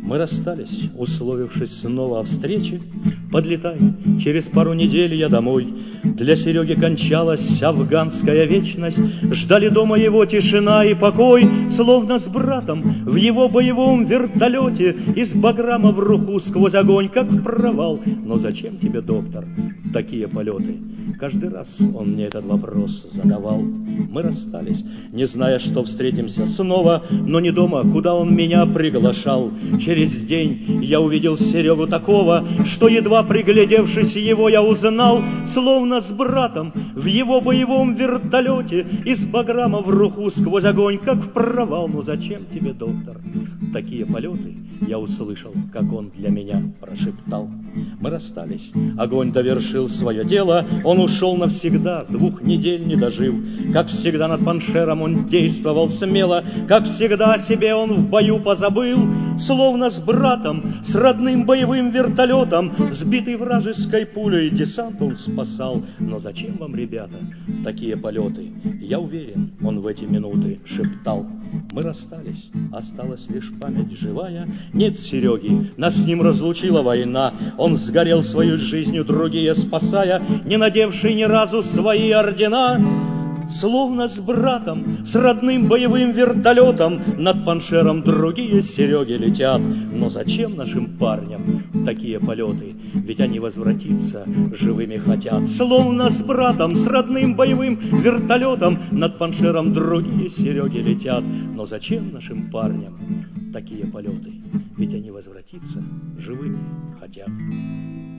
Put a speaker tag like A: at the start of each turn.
A: Мы расстались, условившись снова о встрече. Подлетай, через пару недель я домой. Для Сереги кончалась афганская вечность. Ждали дома его тишина и покой, словно с братом в его боевом вертолете из Баграма в Руху сквозь огонь, как в провал. Но зачем тебе, доктор, такие полеты? Каждый раз он мне этот вопрос задавал. Мы расстались, не зная, что встретимся снова, но не дома, куда он меня приглашал. Через день я увидел Серегу такого, что, едва приглядевшись его, я узнал, словно с братом в его боевом вертолете из Баграма в Руху сквозь огонь, как в провал. Ну зачем тебе, доктор, такие полеты? Я услышал, как он для меня прошептал. Мы расстались, огонь довершил свое дело, он ушел навсегда, 2 недель не дожив. Как всегда над Паншером он действовал смело, как всегда о себе он в бою позабыл, словно с братом, с родным боевым вертолетом, сбитый вражеской пулей десант он спасал. Но зачем вам, ребята, такие полеты? Я уверен, он в эти минуты шептал. Мы расстались, осталась лишь память живая. Нет Сереги, нас с ним разлучила война. Он сгорел свою жизнью, другие спасая, не надевший ни разу свои ордена. Словно с братом, с родным боевым вертолетом над Паншером другие Сереги летят. Но зачем нашим парням такие полеты? Ведь они возвратиться живыми хотят. Словно с братом, с родным боевым вертолетом над Паншером другие Сереги летят. Но зачем нашим парням такие полеты? Ведь они возвратиться живыми хотят.